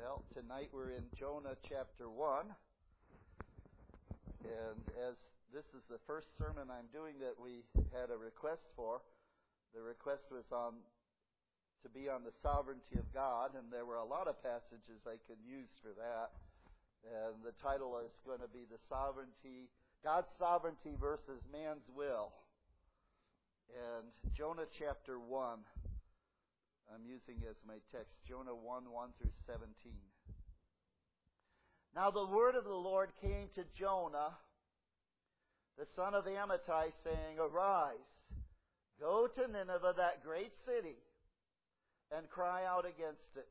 Well, tonight we're in Jonah chapter 1. And as this is the first sermon I'm doing that we had a request for, the request was to be on the sovereignty of God, and there were a lot of passages I could use for that. And the title is going to be God's sovereignty versus man's will. And Jonah chapter 1. I'm using as my text, Jonah 1, 1 through 17. Now the word of the Lord came to Jonah, the son of Amittai, saying, Arise, go to Nineveh, that great city, and cry out against it.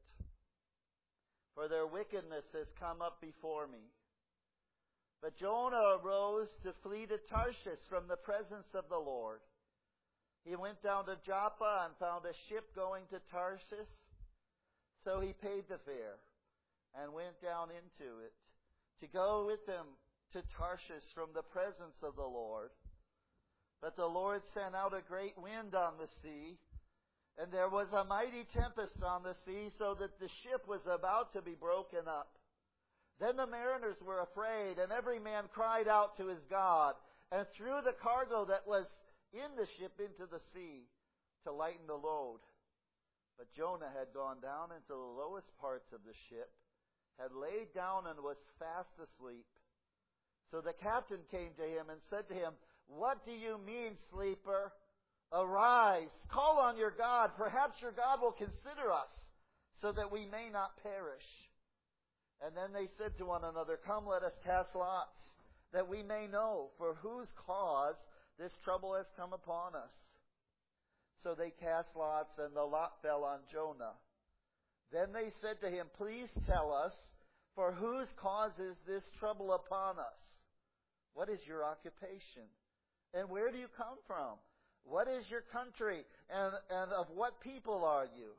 For their wickedness has come up before me. But Jonah arose to flee to Tarshish from the presence of the Lord. He went down to Joppa and found a ship going to Tarshish. So he paid the fare and went down into it to go with them to Tarshish from the presence of the Lord. But the Lord sent out a great wind on the sea, and there was a mighty tempest on the sea, so that the ship was about to be broken up. Then the mariners were afraid, and every man cried out to his God, and threw the cargo that was in the ship into the sea to lighten the load. But Jonah had gone down into the lowest parts of the ship, had laid down and was fast asleep. So the captain came to him and said to him, What do you mean, sleeper? Arise, call on your God. Perhaps your God will consider us, so that we may not perish. And then they said to one another, Come, let us cast lots, that we may know for whose cause this trouble has come upon us. So they cast lots, and the lot fell on Jonah. Then they said to him, Please tell us, for whose cause is this trouble upon us? What is your occupation? And where do you come from? What is your country? And of what people are you?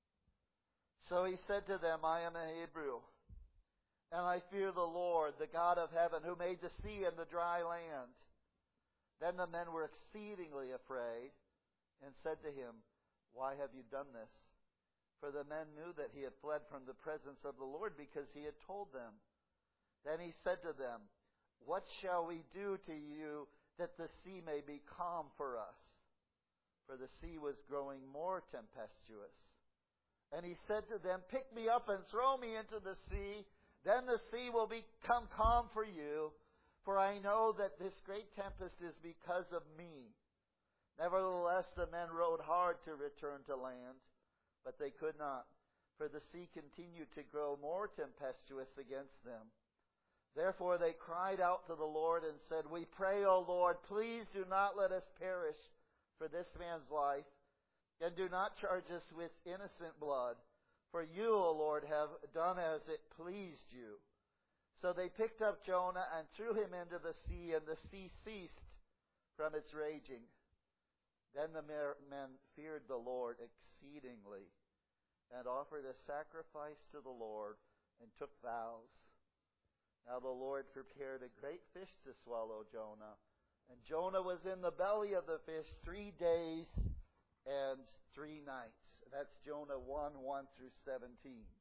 So he said to them, I am a Hebrew, and I fear the Lord, the God of heaven, who made the sea and the dry land. Then the men were exceedingly afraid and said to him, Why have you done this? For the men knew that he had fled from the presence of the Lord, because he had told them. Then he said to them, What shall we do to you that the sea may be calm for us? For the sea was growing more tempestuous. And he said to them, Pick me up and throw me into the sea. Then the sea will become calm for you. For I know that this great tempest is because of me. Nevertheless, the men rowed hard to return to land, but they could not, for the sea continued to grow more tempestuous against them. Therefore they cried out to the Lord and said, We pray, O Lord, please do not let us perish for this man's life, and do not charge us with innocent blood. For you, O Lord, have done as it pleased you. So they picked up Jonah and threw him into the sea, and the sea ceased from its raging. Then the men feared the Lord exceedingly, and offered a sacrifice to the Lord, and took vows. Now the Lord prepared a great fish to swallow Jonah, and Jonah was in the belly of the fish 3 days and 3 nights. That's Jonah 1, 1 through 17.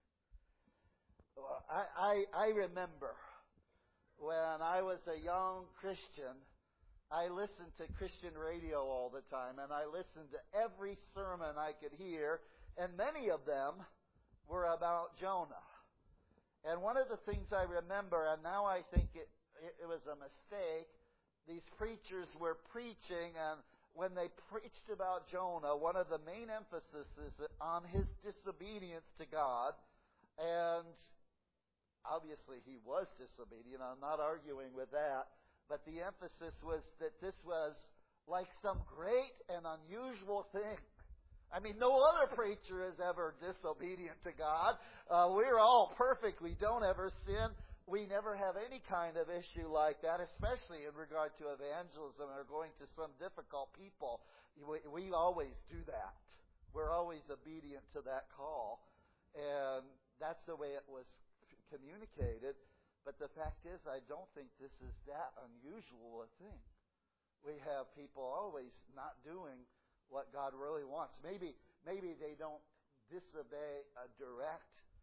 I remember when I was a young Christian, I listened to Christian radio all the time, and I listened to every sermon I could hear, and many of them were about Jonah. And one of the things I remember, and now I think it was a mistake, these preachers were preaching, and when they preached about Jonah, one of the main emphasis is on his disobedience to God. And obviously he was disobedient. I'm not arguing with that. But the emphasis was that this was like some great and unusual thing. I mean, no other preacher is ever disobedient to God. We're all perfect. We don't ever sin. We never have any kind of issue like that, especially in regard to evangelism or going to some difficult people. We always do that. We're always obedient to that call. And that's the way it was communicated. But the fact is, I don't think this is that unusual a thing. We have people always not doing what God really wants. Maybe they don't disobey a direct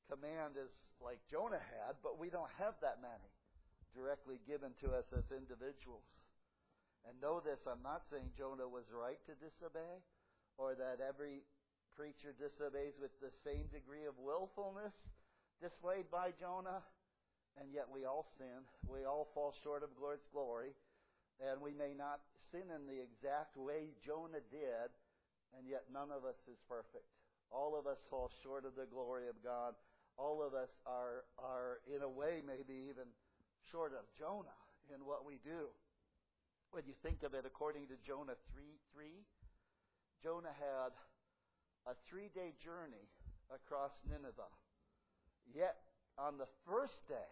command as like Jonah had, but we don't have that many directly given to us as individuals. And know this, I'm not saying Jonah was right to disobey, or that every preacher disobeys with the same degree of willfulness displayed by Jonah. And yet we all sin. We all fall short of Lord's glory. And we may not sin in the exact way Jonah did, and yet none of us is perfect. All of us fall short of the glory of God. All of us are in a way, maybe even short of Jonah in what we do. When you think of it, according to Jonah 3:3, Jonah had a 3-day journey across Nineveh. Yet, on the first day,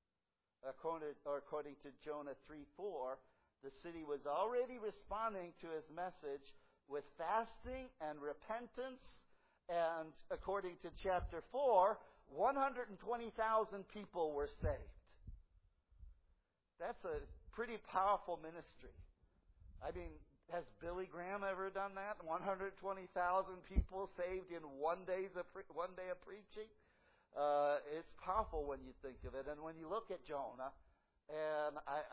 according to Jonah 3:4, the city was already responding to his message with fasting and repentance. And according to chapter 4, 120,000 people were saved. That's a pretty powerful ministry. I mean, has Billy Graham ever done that? 120,000 people saved in one day of preaching? It's powerful when you think of it. And when you look at Jonah, and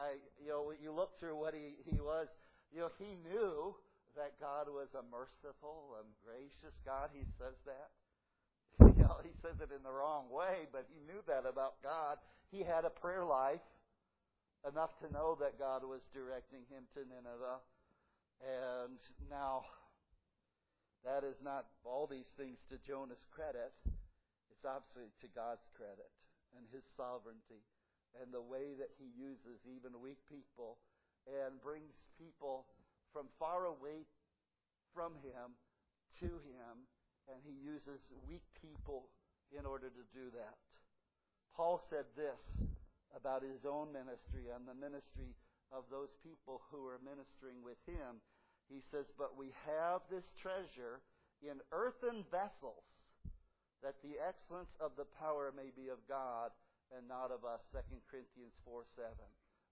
you look through what he was, he knew that God was a merciful and gracious God. He says that. He says it in the wrong way, but he knew that about God. He had a prayer life enough to know that God was directing him to Nineveh. And now, that is not all these things to Jonah's credit. It's obviously to God's credit and His sovereignty and the way that He uses even weak people and brings people from far away from Him to Him, and He uses weak people in order to do that. Paul said this about his own ministry and the ministry of those people who are ministering with him. He says, "But we have this treasure in earthen vessels, that the excellence of the power may be of God and not of us." 2 Corinthians 4:7.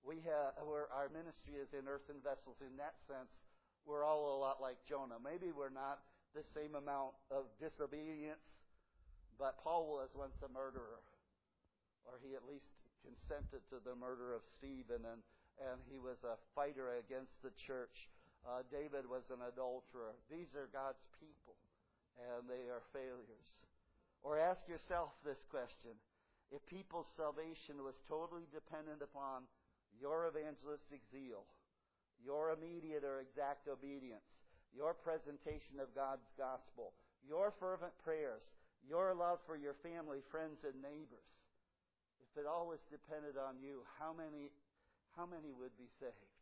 Our ministry is in earthen vessels. In that sense, we're all a lot like Jonah. Maybe we're not the same amount of disobedience, but Paul was once a murderer, or he at least consented to the murder of Stephen, and he was a fighter against the church. David was an adulterer. These are God's people, and they are failures. Or ask yourself this question: if people's salvation was totally dependent upon your evangelistic zeal, your immediate or exact obedience, your presentation of God's gospel, your fervent prayers, your love for your family, friends, and neighbors, if it all was dependent on you, how many would be saved?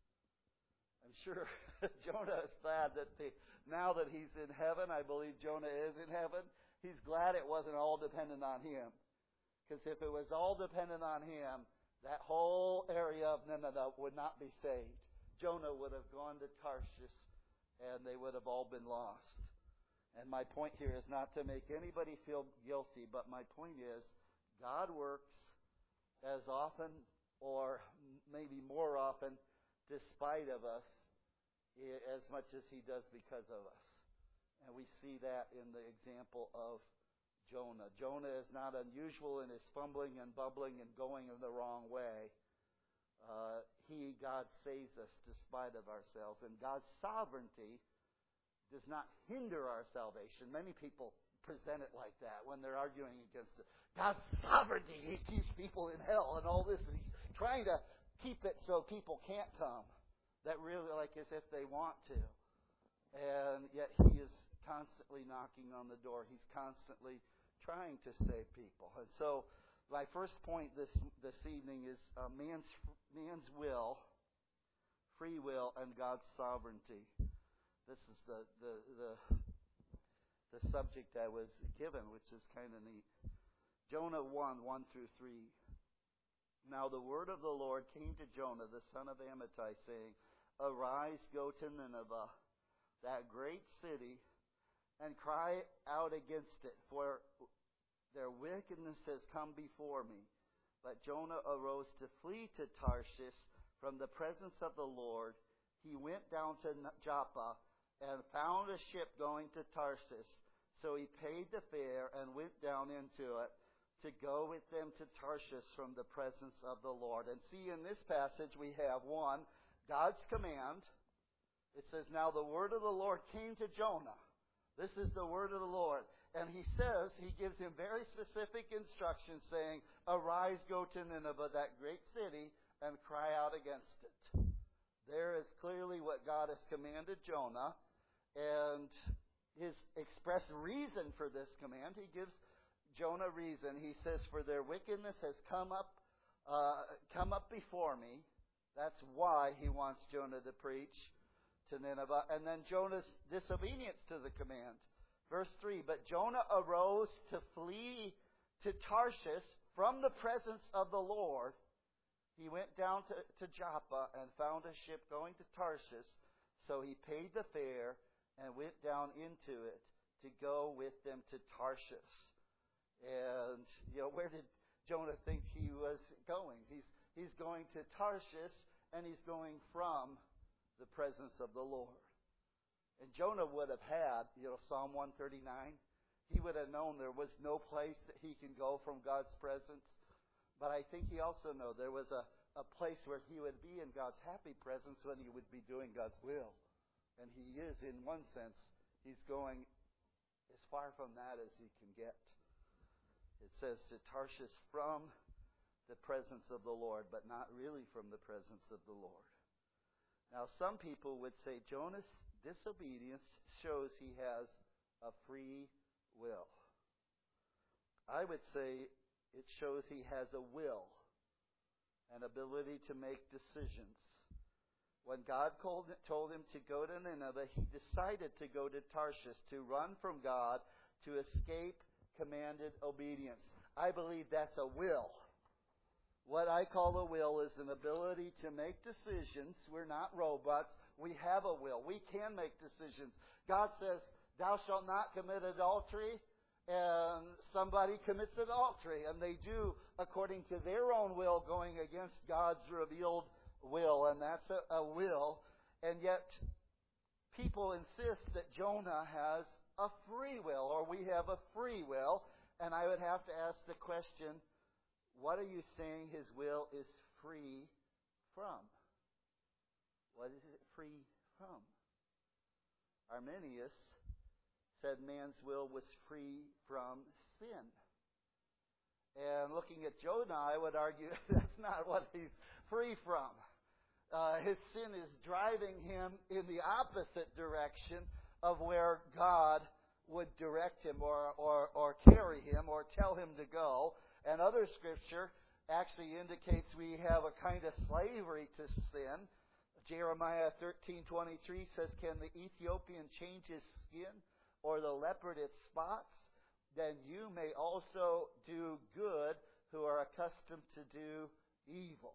I'm sure Jonah is glad that now that he's in heaven, I believe Jonah is in heaven, he's glad it wasn't all dependent on him. Because if it was all dependent on him, that whole area of Nineveh would not be saved. Jonah would have gone to Tarshish, and they would have all been lost. And my point here is not to make anybody feel guilty, but my point is, God works as often, or maybe more often, despite of us, as much as He does because of us. And we see that in the example of Jonah. Jonah is not unusual in his fumbling and bubbling and going in the wrong way. God saves us despite of ourselves. And God's sovereignty does not hinder our salvation. Many people present it like that when they're arguing against it. God's sovereignty, He keeps people in hell and all this. And He's trying to keep it so people can't come. That really, like as if they want to. And yet He is constantly knocking on the door. He's constantly trying to save people. And so my first point this evening is man's will, free will, and God's sovereignty. This is the subject I was given, which is kind of neat. Jonah 1:1-3. Now the word of the Lord came to Jonah, the son of Amittai, saying, "Arise, go to Nineveh, that great city, and cry out against it, for their wickedness has come before me." But Jonah arose to flee to Tarshish from the presence of the Lord. He went down to Joppa and found a ship going to Tarshish, So he paid the fare and went down into it to go with them to Tarshish from the presence of the Lord. And see, in this passage we have, one, God's command. It says, now the word of the Lord came to Jonah. This is the word of the Lord. And he says, he gives him very specific instructions saying, arise, go to Nineveh, that great city, and cry out against it. There is clearly what God has commanded Jonah. And his express reason for this command, he gives Jonah reason. He says, for their wickedness has come up before me. That's why he wants Jonah to preach to Nineveh. And then Jonah's disobedience to the command. Verse 3, but Jonah arose to flee to Tarshish from the presence of the Lord. He went down to Joppa and found a ship going to Tarshish. So he paid the fare and went down into it to go with them to Tarshish. And, where did Jonah think he was going? He's going to Tarshish, and he's going from the presence of the Lord. And Jonah would have had, Psalm 139. He would have known there was no place that he can go from God's presence. But I think he also knew there was a place where he would be in God's happy presence when he would be doing God's will. And he is, in one sense, he's going as far from that as he can get. It says to Tarshish from the presence of the Lord, but not really from the presence of the Lord. Now, some people would say Jonah's disobedience shows he has a free will. I would say it shows he has a will, an ability to make decisions. When God told him to go to Nineveh, he decided to go to Tarshish, to run from God, to escape commanded obedience. I believe that's a will. What I call a will is an ability to make decisions. We're not robots. We have a will. We can make decisions. God says, thou shalt not commit adultery, and somebody commits adultery, and they do according to their own will, going against God's revealed will, and that's a will. And yet, people insist that Jonah has a free will, or we have a free will, and I would have to ask the question, what are you saying his will is free from? What is it free from? Arminius said man's will was free from sin. And looking at Jonah, I would argue that's not what he's free from. His sin is driving him in the opposite direction of where God would direct him or carry him or tell him to go. And other scripture actually indicates we have a kind of slavery to sin. Jeremiah 13:23 says, can the Ethiopian change his skin or the leopard its spots? Then you may also do good who are accustomed to do evil.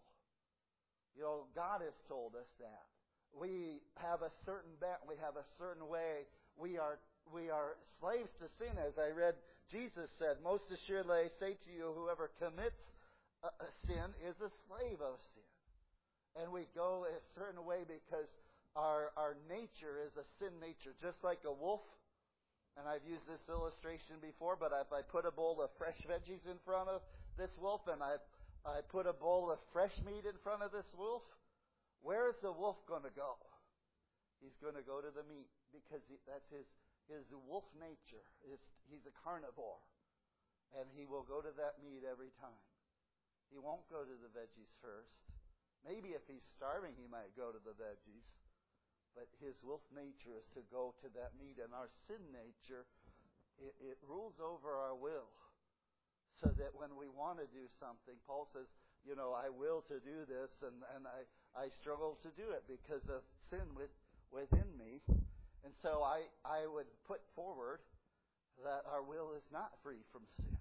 God has told us that. We have a certain bent. We have a certain way. We are slaves to sin, as I read. Jesus said, most assuredly I say to you, whoever commits a sin is a slave of sin. And we go a certain way because our nature is a sin nature, just like a wolf. And I've used this illustration before, but if I put a bowl of fresh veggies in front of this wolf and I put a bowl of fresh meat in front of this wolf, where is the wolf going to go? He's going to go to the meat because that's his wolf nature. He's a carnivore. And he will go to that meat every time. He won't go to the veggies first. Maybe if he's starving, he might go to the veggies. But his wolf nature is to go to that meat. And our sin nature, it rules over our will. So that when we want to do something, Paul says, I will to do this, and I struggle to do it because of sin within me. And so I would put forward that our will is not free from sin.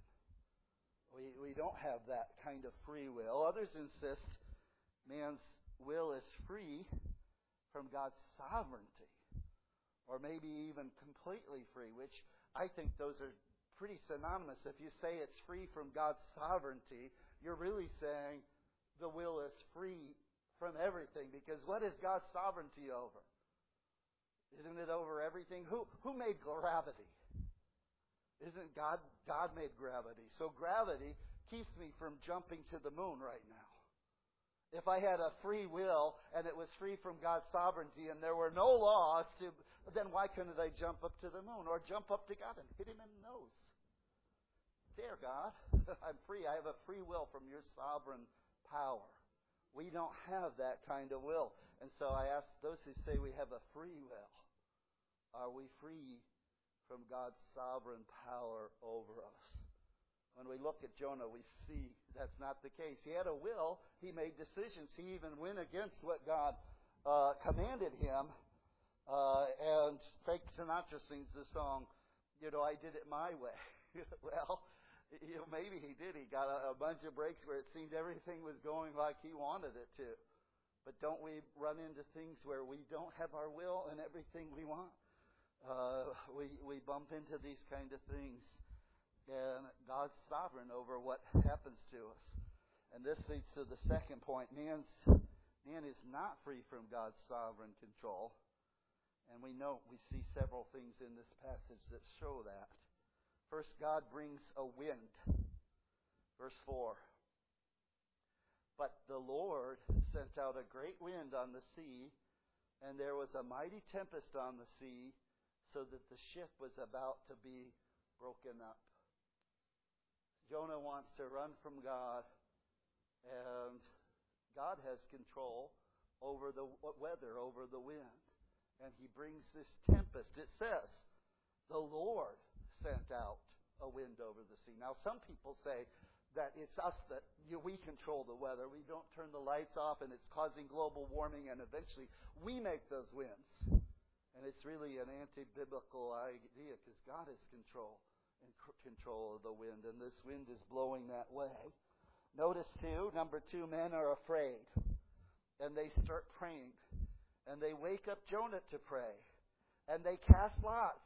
We don't have that kind of free will. Others insist man's will is free from God's sovereignty, or maybe even completely free, which I think those are pretty synonymous. If you say it's free from God's sovereignty, you're really saying the will is free from everything, because what is God's sovereignty over? Isn't it over everything? Who made gravity? Isn't God made gravity. So gravity keeps me from jumping to the moon right now. If I had a free will and it was free from God's sovereignty and there were no laws then why couldn't I jump up to the moon or jump up to God and hit him in the nose? There, God, I'm free. I have a free will from your sovereign power. We don't have that kind of will. And so I ask those who say we have a free will, are we free from God's sovereign power over us? When we look at Jonah, we see that's not the case. He had a will. He made decisions. He even went against what God commanded him. And Frank Sinatra sings the song, I did it my way. Well, maybe he did. He got a bunch of breaks where it seemed everything was going like he wanted it to. But don't we run into things where we don't have our will and everything we want? We bump into these kind of things. And God's sovereign over what happens to us. And this leads to the second point. Man is not free from God's sovereign control. And we see several things in this passage that show that. First, God brings a wind. Verse 4. But the Lord sent out a great wind on the sea, and there was a mighty tempest on the sea, so that the ship was about to be broken up. Jonah wants to run from God, and God has control over the weather, over the wind. And he brings this tempest. It says, the Lord sent out a wind over the sea. Now, some people say that it's us that we control the weather. We don't turn the lights off, and it's causing global warming, and eventually we make those winds. And it's really an anti-biblical idea because God is control of the wind, and this wind is blowing that way. Notice, number 2, men are afraid, and they start praying, and they wake up Jonah to pray, and they cast lots.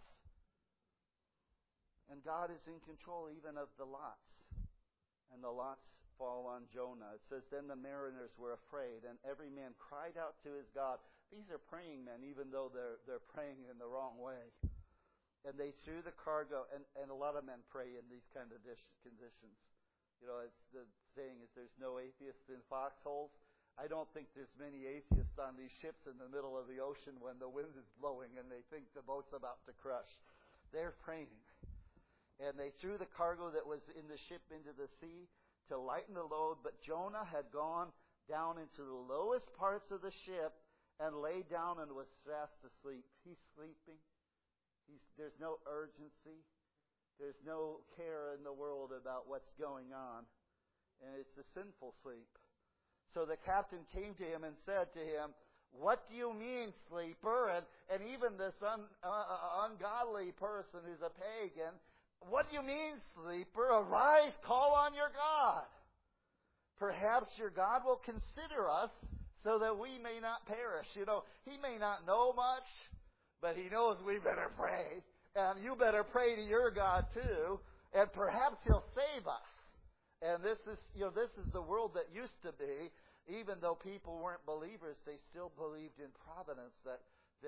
And God is in control even of the lots. And the lots fall on Jonah. It says, then the mariners were afraid, and every man cried out to his God. These are praying men, even though they're praying in the wrong way. And they threw the cargo, and a lot of men pray in these kind of conditions. It's the saying is there's no atheists in foxholes. I don't think there's many atheists on these ships in the middle of the ocean when the wind is blowing and they think the boat's about to crush. They're praying. And they threw the cargo that was in the ship into the sea to lighten the load. But Jonah had gone down into the lowest parts of the ship and lay down and was fast asleep. He's sleeping. There's no urgency. There's no care in the world about what's going on. And it's a sinful sleep. So the captain came to him and said to him, what do you mean, sleeper? And even this ungodly person who's a pagan, what do you mean, sleeper? Arise, call on your God. Perhaps your God will consider us so that we may not perish. He may not know much, but he knows we better pray. And you better pray to your God too, and perhaps he'll save us. And this is the world that used to be. Even though people weren't believers, they still believed in providence, that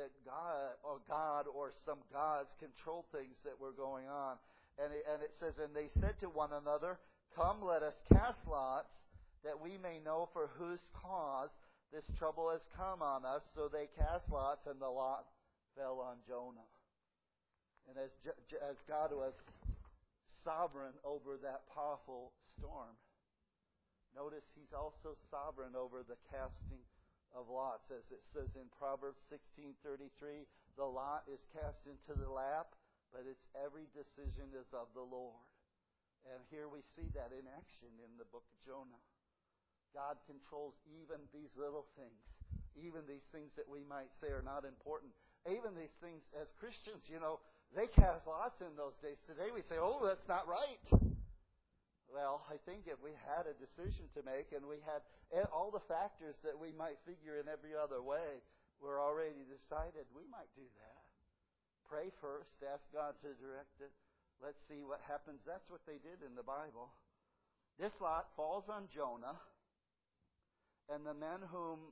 God or some gods controlled things that were going on. And it says, and they said to one another, come, let us cast lots, that we may know for whose cause this trouble has come on us. So they cast lots, and the lot fell on Jonah. And as God was sovereign over that powerful storm, notice he's also sovereign over the casting of lots. As it says in Proverbs 16:33, the lot is cast into the lap, but its every decision is of the Lord. And here we see that in action in the book of Jonah. God controls even these little things, even these things that we might say are not important. Even these things, as Christians, they cast lots in those days. Today we say, oh, that's not right. Well, I think if we had a decision to make and we had all the factors that we might figure in every other way were already decided, we might do that. Pray first, ask God to direct it. Let's see what happens. That's what they did in the Bible. This lot falls on Jonah, and the men whom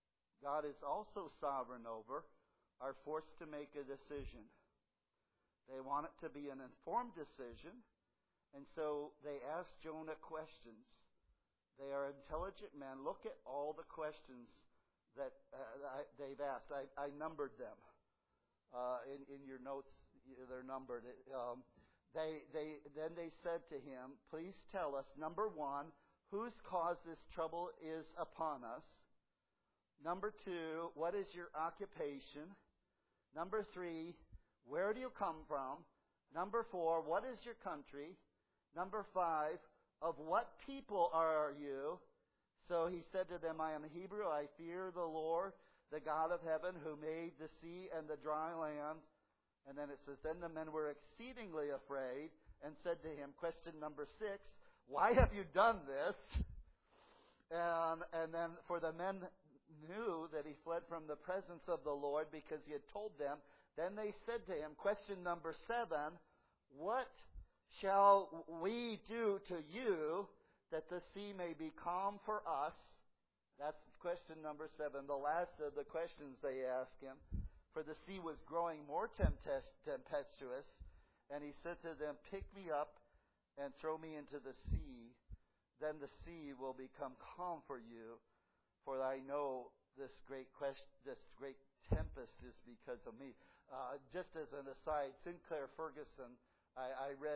God is also sovereign over are forced to make a decision. They want it to be an informed decision. And so they ask Jonah questions. They are intelligent men. Look at all the questions that they've asked. I numbered them in your notes. They're numbered. Then they said to him, "Please tell us, number one, whose cause this trouble is upon us? Number two, what is your occupation? Number three, where do you come from? Number four, what is your country? Number five, of what people are you?" So he said to them, "I am a Hebrew. I fear the Lord, the God of heaven, who made the sea and the dry land." And then it says, "Then the men were exceedingly afraid and said to him," question number 6, "Why have you done this?" And then, for the men knew that he fled from the presence of the Lord because he had told them. Then they said to him, question number 7, "What shall we do to you that the sea may be calm for us?" That's question number 7, the last of the questions they asked him. For the sea was growing more tempestuous, and he said to them, "Pick me up and throw me into the sea. Then the sea will become calm for you. For I know this great tempest is because of me." Just as an aside, Sinclair Ferguson, I read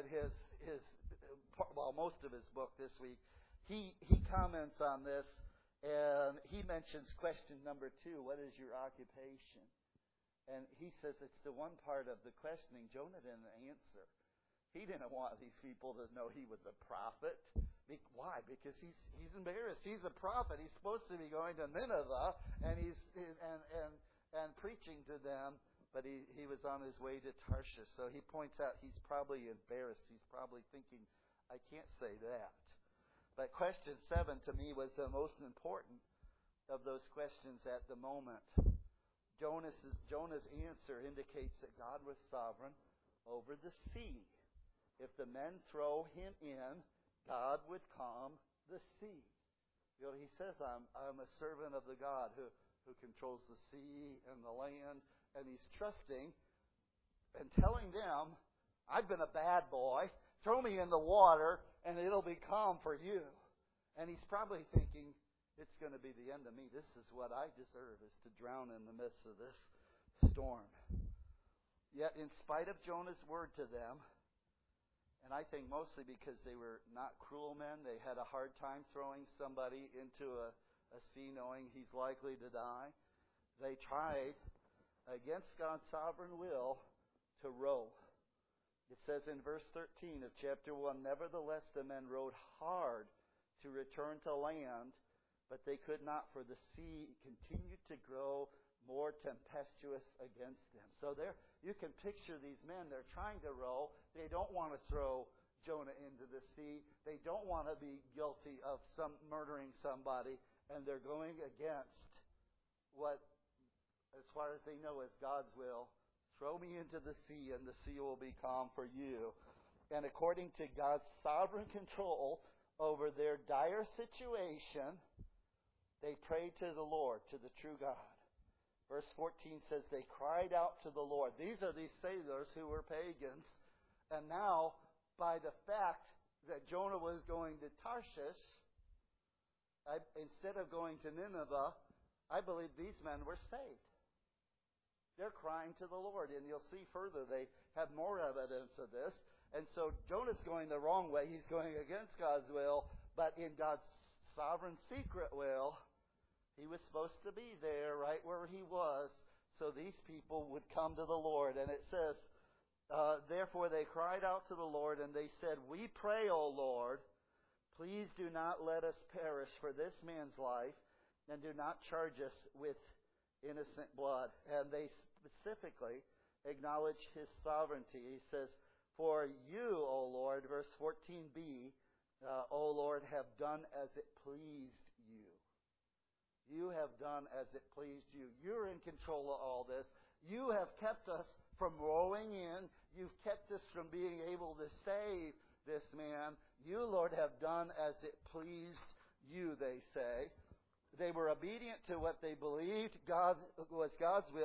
most of his book this week. He comments on this, and he mentions question number 2, "What is your occupation?" And he says it's the one part of the questioning Jonah didn't answer. He didn't want these people to know he was a prophet. Why? Because he's embarrassed. He's a prophet. He's supposed to be going to Nineveh and he's preaching to them, but he was on his way to Tarshish. So he points out he's probably embarrassed. He's probably thinking, "I can't say that." But question 7 to me was the most important of those questions at the moment. Jonah's answer indicates that God was sovereign over the sea. If the men throw him in, God would calm the sea. He says, I'm a servant of the God who controls the sea and the land, and he's trusting and telling them, "I've been a bad boy. Throw me in the water, and it'll be calm for you." And he's probably thinking, it's going to be the end of me. This is what I deserve, is to drown in the midst of this storm. Yet, in spite of Jonah's word to them, and I think mostly because they were not cruel men, they had a hard time throwing somebody into a sea knowing he's likely to die. They tried, against God's sovereign will, to row. It says in verse 13 of chapter 1, "Nevertheless the men rowed hard to return to land, but they could not, for the sea continued to grow more tempestuous against them." So there, you can picture these men. They're trying to row. They don't want to throw Jonah into the sea. They don't want to be guilty of murdering somebody, and they're going against what, as far as they know, is God's will. "Throw me into the sea, and the sea will be calm for you." And according to God's sovereign control over their dire situation, they prayed to the Lord, to the true God. Verse 14 says they cried out to the Lord. These are these sailors who were pagans. And now, by the fact that Jonah was going to Tarshish, instead of going to Nineveh, I believe these men were saved. They're crying to the Lord. And you'll see further, they have more evidence of this. And so Jonah's going the wrong way. He's going against God's will. But in God's sovereign secret will, he was supposed to be there right where he was, so these people would come to the Lord. And it says, "Therefore they cried out to the Lord, and they said, 'We pray, O Lord, please do not let us perish for this man's life, and do not charge us with innocent blood.'" And they specifically acknowledge his sovereignty. He says, "For you, O Lord," verse 14b, "O Lord, have done as it pleased you." You have done as it pleased you. You're in control of all this. You have kept us from rowing in. You've kept us from being able to save this man. You, Lord, have done as it pleased you, they say. They were obedient to what they believed was God's will,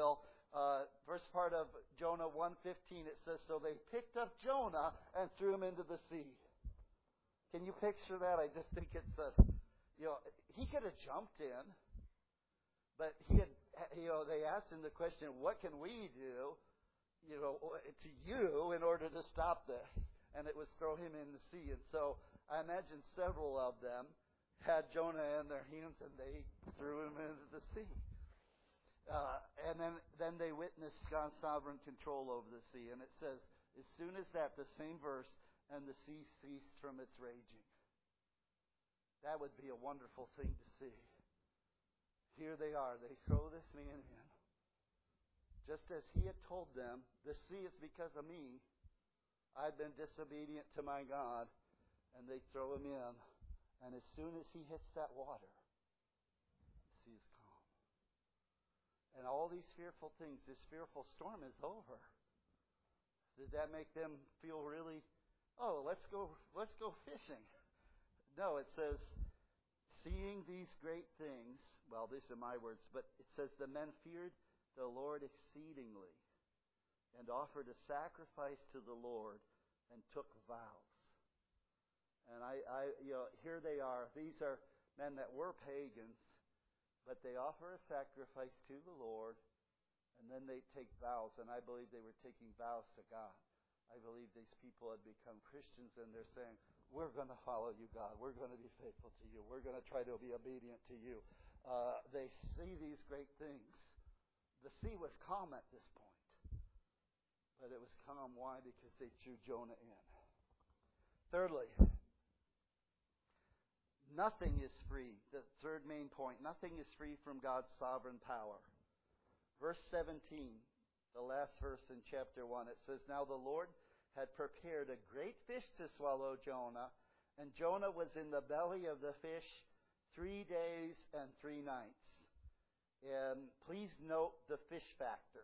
First part of Jonah 1:15, it says, so they picked up Jonah and threw him into the sea. Can you picture that? I just think it's he could have jumped in, but they asked him the question, what can we do, to you in order to stop this? And it was throw him in the sea. And so I imagine several of them had Jonah in their hands and they threw him into the sea. And then they witnessed God's sovereign control over the sea. And it says, as soon as that, the same verse, and the sea ceased from its raging. That would be a wonderful thing to see. Here they are. They throw this man in. Just as he had told them, the sea is because of me. I've been disobedient to my God. And they throw him in. And as soon as he hits that water, the sea is calm. And all these fearful things, this fearful storm is over. Did that make them feel really, let's go fishing? No, it says, seeing these great things, well, these are my words, but it says the men feared the Lord exceedingly and offered a sacrifice to the Lord and took vows. And here they are. These are men that were pagans, but they offer a sacrifice to the Lord, and then they take vows. And I believe they were taking vows to God. I believe these people had become Christians, and they're saying, we're going to follow you, God. We're going to be faithful to you. We're going to try to be obedient to you. They see these great things. The sea was calm at this point. But it was calm. Why? Because they threw Jonah in. Thirdly, nothing is free. The third main point. Nothing is free from God's sovereign power. Verse 17, the last verse in chapter 1, it says, now the Lord had prepared a great fish to swallow Jonah, and Jonah was in the belly of the fish 3 days and 3 nights. And please note the fish factors.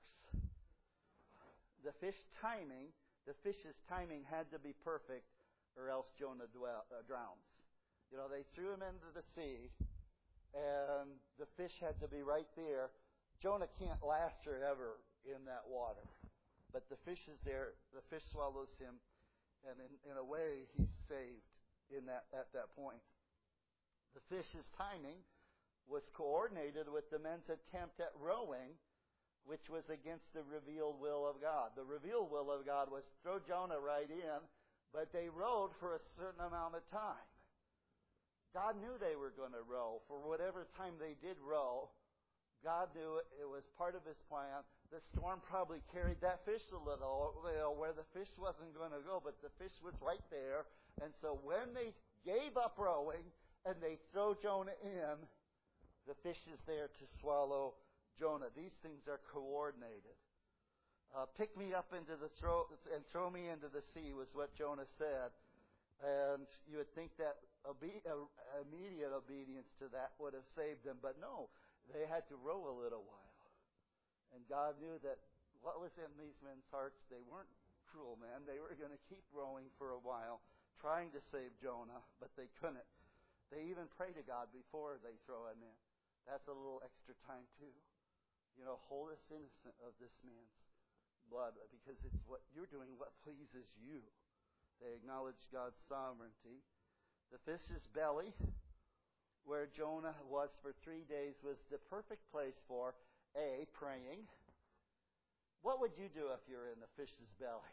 The fish's timing had to be perfect, or else Jonah drowns. They threw him into the sea, and the fish had to be right there. Jonah can't last forever in that water. But the fish is there, the fish swallows him, and in a way, he's saved at that point. The fish's timing was coordinated with the men's attempt at rowing, which was against the revealed will of God. The revealed will of God was throw Jonah right in, but they rowed for a certain amount of time. God knew they were going to row. For whatever time they did row, God knew it was part of His plan. The storm probably carried that fish a little, where the fish wasn't going to go, but the fish was right there. And so when they gave up rowing and they throw Jonah in, the fish is there to swallow Jonah. These things are coordinated. Pick me up into the throat and throw me into the sea was what Jonah said. And you would think that immediate obedience to that would have saved them. But no, they had to row a little while. And God knew that what was in these men's hearts, they weren't cruel men. They were going to keep rowing for a while, trying to save Jonah, but they couldn't. They even pray to God before they throw him in. That's a little extra time too. Hold us innocent of this man's blood, because it's what you're doing, what pleases you. They acknowledge God's sovereignty. The fish's belly, where Jonah was for 3 days, was the perfect place for praying. What would you do if you're in the fish's belly?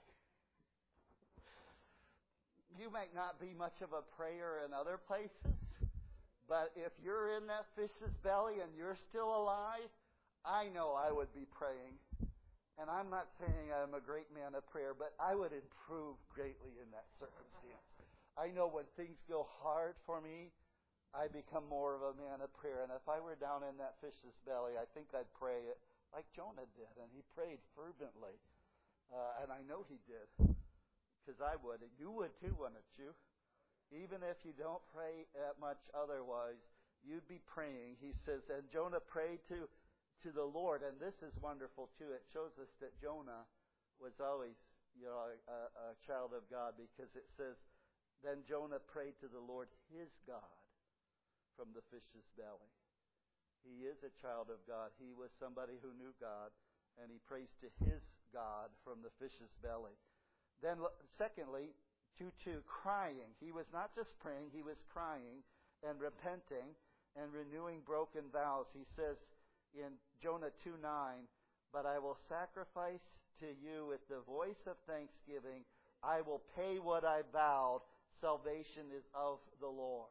You might not be much of a prayer in other places, but if you're in that fish's belly and you're still alive, I know I would be praying. And I'm not saying I'm a great man of prayer, but I would improve greatly in that circumstance. I know when things go hard for me, I become more of a man of prayer. And if I were down in that fish's belly, I think I'd pray it like Jonah did. And he prayed fervently. And I know he did, because I would. And you would too, wouldn't you? Even if you don't pray that much otherwise, you'd be praying. He says, and Jonah prayed to the Lord. And this is wonderful too. It shows us that Jonah was always a child of God, because it says, then Jonah prayed to the Lord his God from the fish's belly. He is a child of God. He was somebody who knew God. and he prays to his God from the fish's belly. Then, secondly, 2:2, crying. He was not just praying, he was crying and repenting and renewing broken vows. He says in Jonah 2:9, but I will sacrifice to you with the voice of thanksgiving. I will pay what I vowed. Salvation is of the Lord.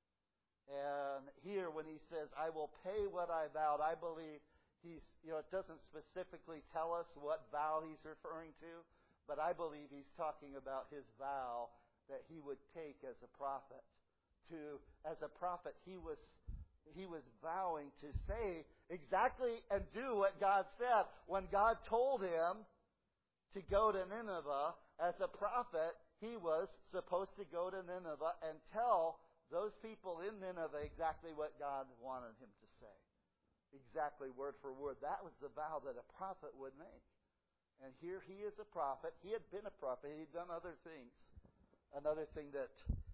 And here when he says, I will pay what I vowed, I believe it doesn't specifically tell us what vow he's referring to, but I believe he's talking about his vow that he would take as a prophet. As a prophet, he was vowing to say exactly and do what God said. When God told him to go to Nineveh, as a prophet, he was supposed to go to Nineveh and tell those people in Nineveh exactly what God wanted him to say. Exactly word for word. That was the vow that a prophet would make. And here he is a prophet. He had been a prophet. He had done other things. Another thing that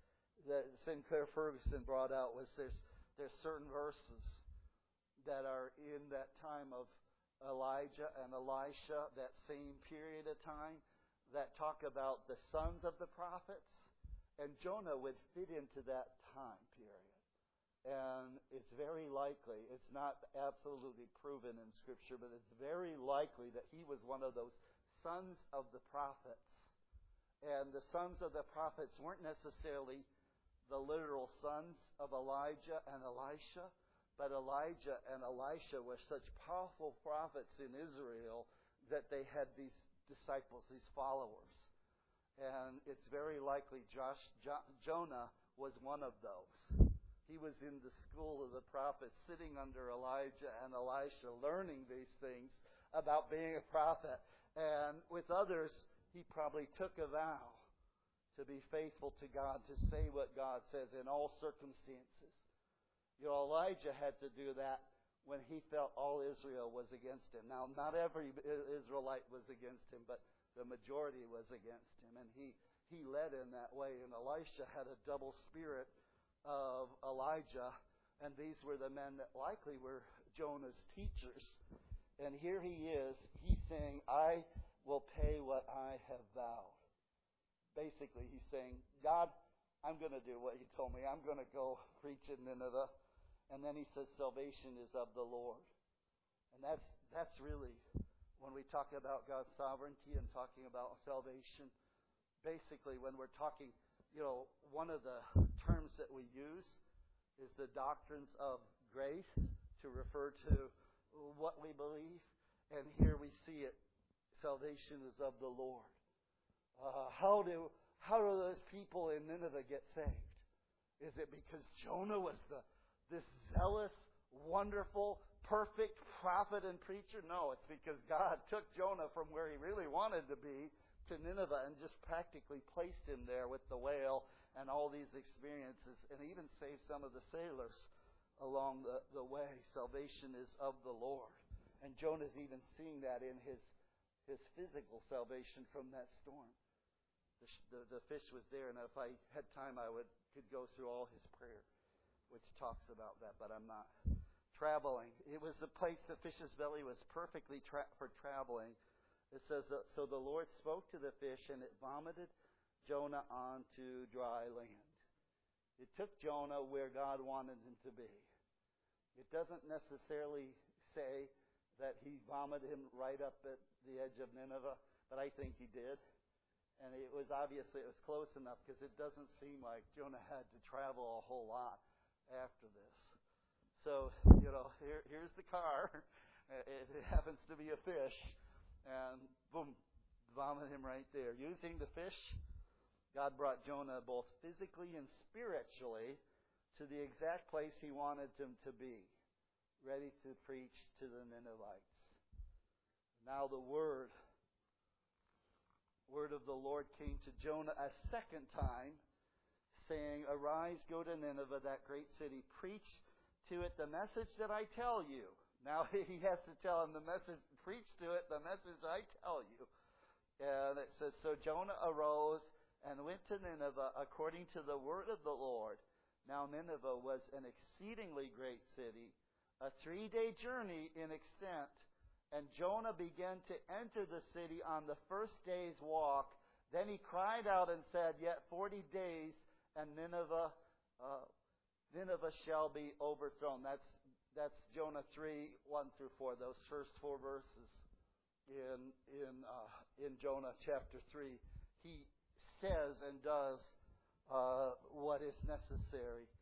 Sinclair Ferguson brought out was there's certain verses that are in that time of Elijah and Elisha, that same period of time, that talk about the sons of the prophets. And Jonah would fit into that time period. And it's very likely, it's not absolutely proven in Scripture, but it's very likely that he was one of those sons of the prophets. And the sons of the prophets weren't necessarily the literal sons of Elijah and Elisha, but Elijah and Elisha were such powerful prophets in Israel that they had these disciples, these followers. And it's very likely Jonah was one of those. He was in the school of the prophets, sitting under Elijah and Elisha, learning these things about being a prophet. And with others, he probably took a vow to be faithful to God, to say what God says in all circumstances. Elijah had to do that when he felt all Israel was against him. Now, not every Israelite was against him, but the majority was against him. And he led in that way. And Elisha had a double spirit of Elijah, and these were the men that likely were Jonah's teachers. And here he is, he's saying, I will pay what I have vowed. Basically, he's saying, God, I'm going to do what you told me. I'm going to go preach in Nineveh. And then he says, salvation is of the Lord. And that's really, when we talk about God's sovereignty and talking about salvation, basically when we're talking, one of the terms that we use is the doctrines of grace to refer to what we believe. And here we see it. Salvation is of the Lord. How do those people in Nineveh get saved? Is it because Jonah was this zealous, wonderful, perfect prophet and preacher? No, it's because God took Jonah from where he really wanted to be to Nineveh and just practically placed him there with the whale and all these experiences, and even saved some of the sailors along the way. Salvation is of the Lord. And Jonah's even seeing that in his physical salvation from that storm. The fish was there, and if I had time, I could go through all his prayer, which talks about that, but I'm not. Traveling. It was the place, the fish's belly was perfectly for traveling. It says, so the Lord spoke to the fish, and it vomited Jonah onto dry land. It took Jonah where God wanted him to be. It doesn't necessarily say that he vomited him right up at the edge of Nineveh, but I think he did. And it was close enough, because it doesn't seem like Jonah had to travel a whole lot after this. So, here's the car. It happens to be a fish. And boom, vomit him right there. Using the fish, God brought Jonah both physically and spiritually to the exact place he wanted him to be, ready to preach to the Ninevites. Now the word of the Lord came to Jonah a second time, saying, arise, go to Nineveh, that great city, preach to it the message that I tell you. Now he has to tell him the message, preach to it the message I tell you. And it says, so Jonah arose and went to Nineveh according to the word of the Lord. Now Nineveh was an exceedingly great city, a 3-day journey in extent. And Jonah began to enter the city on the first day's walk. Then he cried out and said, Yet 40 days, and Nineveh shall be overthrown. That's Jonah 3, 1 through 4, those first 4 verses in Jonah chapter 3. He says and does what is necessary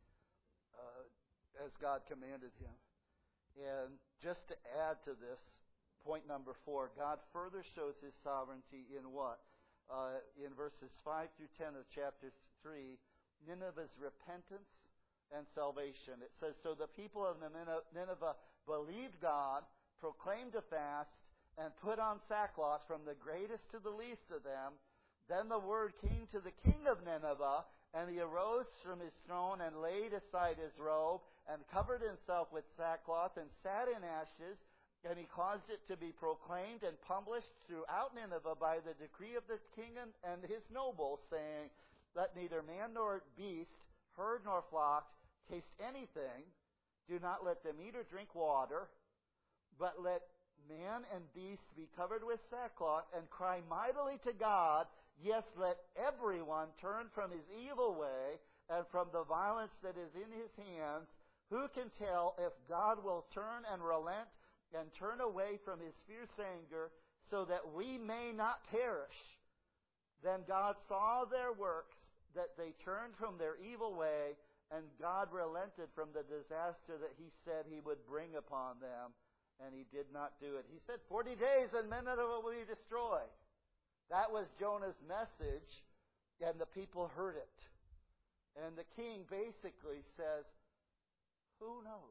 as God commanded him. And just to add to this, point number 4, God further shows His sovereignty in what? In verses 5 through 10 of chapter 3, Nineveh's repentance and salvation. It says, So the people of Nineveh believed God, proclaimed a fast, and put on sackcloth from the greatest to the least of them. Then the word came to the king of Nineveh, and he arose from his throne and laid aside his robe and covered himself with sackcloth and sat in ashes. And he caused it to be proclaimed and published throughout Nineveh by the decree of the king and his nobles, saying, Let neither man nor beast, herd nor flock, taste anything. Do not let them eat or drink water, but let man and beast be covered with sackcloth and cry mightily to God. Yes, let everyone turn from his evil way and from the violence that is in his hands. Who can tell if God will turn and relent and turn away from His fierce anger, so that we may not perish? Then God saw their works, that they turned from their evil way, and God relented from the disaster that He said He would bring upon them, and He did not do it. He said 40 days and Nineveh will be destroyed. That was Jonah's message, and the people heard it. And the king basically says, who knows?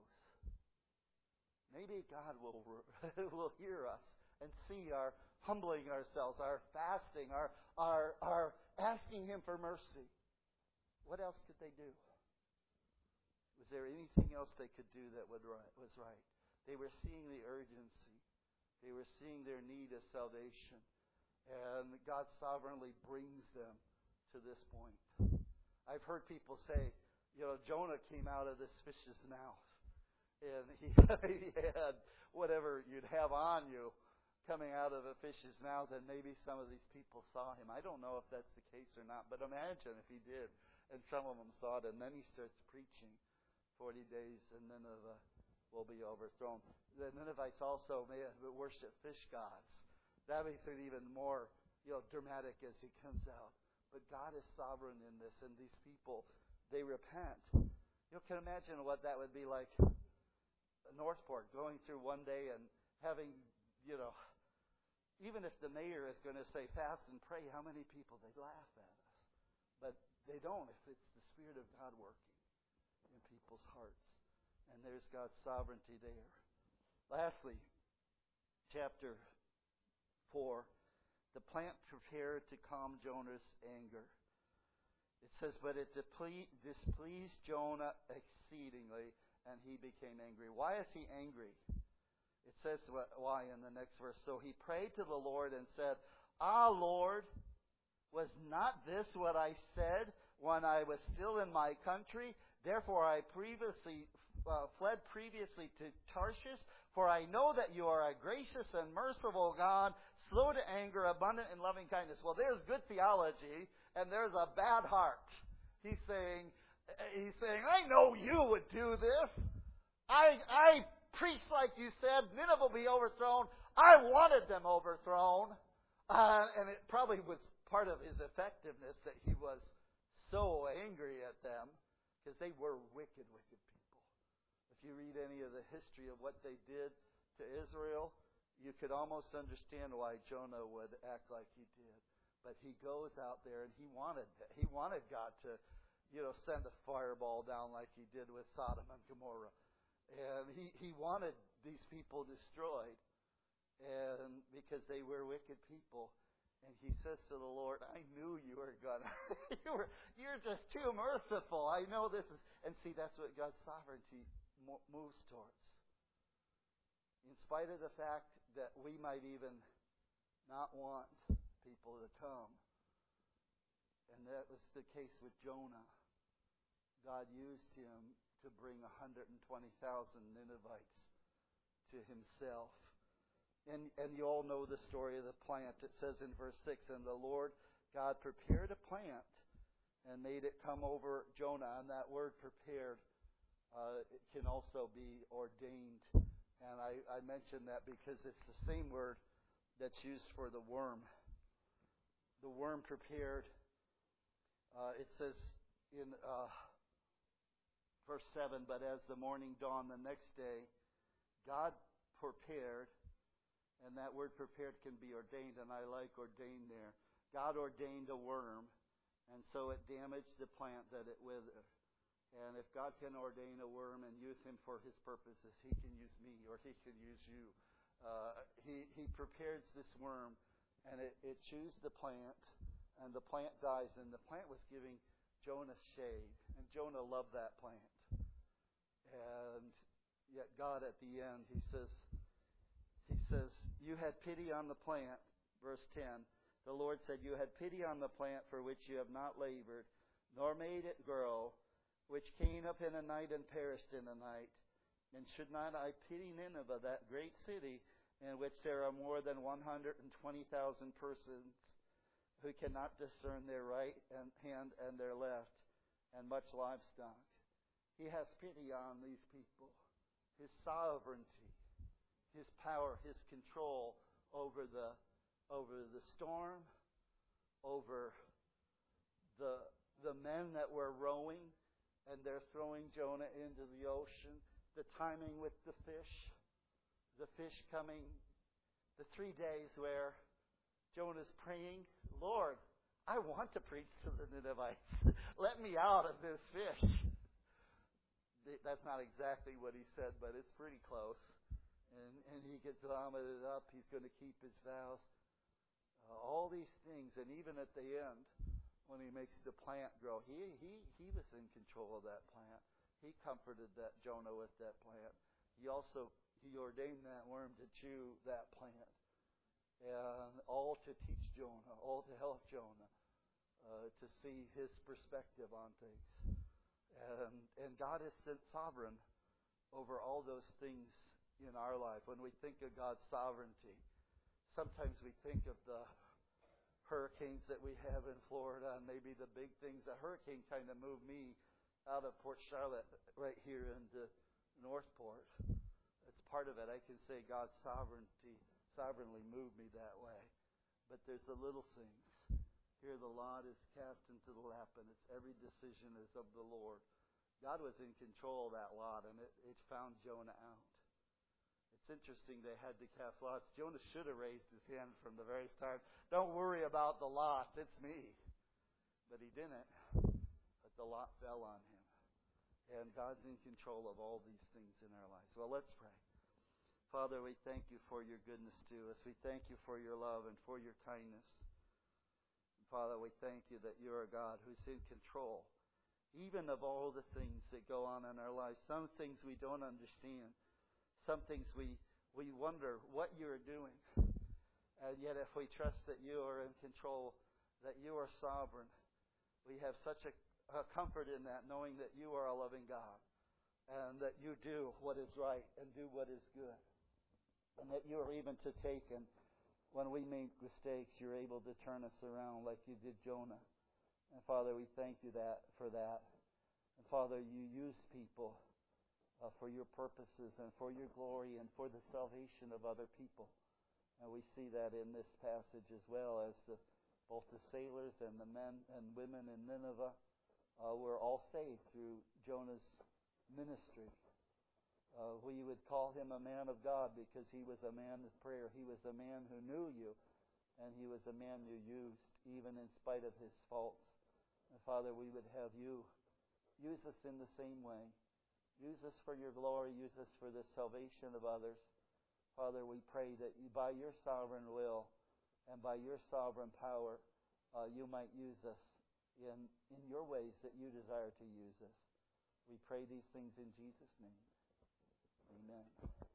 Maybe God will hear us and see our humbling ourselves, our fasting, our asking Him for mercy. What else could they do? Was there anything else they could do that was right? They were seeing the urgency. They were seeing their need of salvation. And God sovereignly brings them to this point. I've heard people say, Jonah came out of this fish's mouth. And he had whatever you'd have on you coming out of a fish's mouth, and maybe some of these people saw him. I don't know if that's the case or not, but imagine if he did, and some of them saw it, and then he starts preaching 40 days, and Nineveh will be overthrown. The Ninevites also may worship fish gods. That makes it even more dramatic as he comes out. But God is sovereign in this, and these people, they repent. You can imagine what that would be like. Northport going through one day and having, even if the mayor is going to say fast and pray, how many people, they laugh at us. But they don't if it's the Spirit of God working in people's hearts. And there's God's sovereignty there. Lastly, chapter 4, the plant prepared to calm Jonah's anger. It says, But it displeased Jonah exceedingly, and he became angry. Why is he angry? It says why in the next verse. So he prayed to the Lord and said, Lord, was not this what I said when I was still in my country? Therefore I fled previously to Tarshish, for I know that you are a gracious and merciful God, slow to anger, abundant in loving kindness. Well, there's good theology, and there's a bad heart. He's saying, I know you would do this. I preached like you said. Nineveh will be overthrown. I wanted them overthrown. And it probably was part of his effectiveness that he was so angry at them, because they were wicked, wicked people. If you read any of the history of what they did to Israel, you could almost understand why Jonah would act like he did. But he goes out there and he wanted God to send a fireball down like He did with Sodom and Gomorrah. And he wanted these people destroyed, and because they were wicked people. And he says to the Lord, I knew you were gonna. You're just too merciful. I know this is. And see, that's what God's sovereignty moves towards. In spite of the fact that we might even not want people to come. And that was the case with Jonah. God used him to bring 120,000 Ninevites to Himself. And you all know the story of the plant. It says in verse 6, and the Lord God prepared a plant and made it come over Jonah. And that word prepared, it can also be ordained. And I mention that because it's the same word that's used for the worm. The worm prepared, it says in verse 7, but as the morning dawned the next day, God prepared, and that word prepared can be ordained, and I like ordained there. God ordained a worm, and so it damaged the plant that it withered. And if God can ordain a worm and use him for his purposes, he can use me, or he can use you. He prepares this worm, and it chews the plant, and the plant dies. And the plant was giving Jonah shade, and Jonah loved that plant. And yet God at the end, he says, you had pity on the plant, verse 10. The Lord said, you had pity on the plant for which you have not labored, nor made it grow, which came up in a night and perished in a night. And should not I pity Nineveh, that great city, in which there are more than 120,000 persons who cannot discern their right hand and their left, and much livestock? He has pity on these people. His sovereignty, his power, his control over the storm, over the men that were rowing, and they're throwing Jonah into the ocean. The timing with the fish coming, the 3 days where Jonah's praying, Lord, I want to preach to the Ninevites. Let me out of this fish. That's not exactly what he said, but it's pretty close. And he gets vomited up. He's going to keep his vows. All these things, and even at the end, when he makes the plant grow, he was in control of that plant. He comforted that Jonah with that plant. He ordained that worm to chew that plant, and all to teach Jonah, all to help Jonah to see his perspective on things. And God is sovereign over all those things in our life. When we think of God's sovereignty, sometimes we think of the hurricanes that we have in Florida, and maybe the big things. A hurricane kind of moved me out of Port Charlotte right here into Northport. It's part of it. I can say God's sovereignly moved me that way. But there's the little things. Here the lot is cast into the lap, and it's every decision is of the Lord. God was in control of that lot, and it found Jonah out. It's interesting they had to cast lots. Jonah should have raised his hand from the very start. Don't worry about the lot, it's me. But he didn't. But the lot fell on him. And God's in control of all these things in our lives. Well, let's pray. Father, we thank you for your goodness to us. We thank you for your love and for your kindness. And Father, we thank you that you're a God who's in control, even of all the things that go on in our lives. Some things we don't understand. Some things we wonder what you're doing. And yet if we trust that you are in control, that you are sovereign, we have such a comfort in that, knowing that you are a loving God, and that you do what is right and do what is good. And that you are even to take, and when we make mistakes, you're able to turn us around like you did Jonah. And Father, we thank you for that. And Father, you use people for your purposes and for your glory and for the salvation of other people. And we see that in this passage as well, as both the sailors and the men and women in Nineveh were all saved through Jonah's ministry. We would call him a man of God because he was a man of prayer. He was a man who knew you, and he was a man you used even in spite of his faults. And Father, we would have you use us in the same way. Use us for your glory. Use us for the salvation of others. Father, we pray that you, by your sovereign will and by your sovereign power, you might use us in your ways that you desire to use us. We pray these things in Jesus' name. Amen.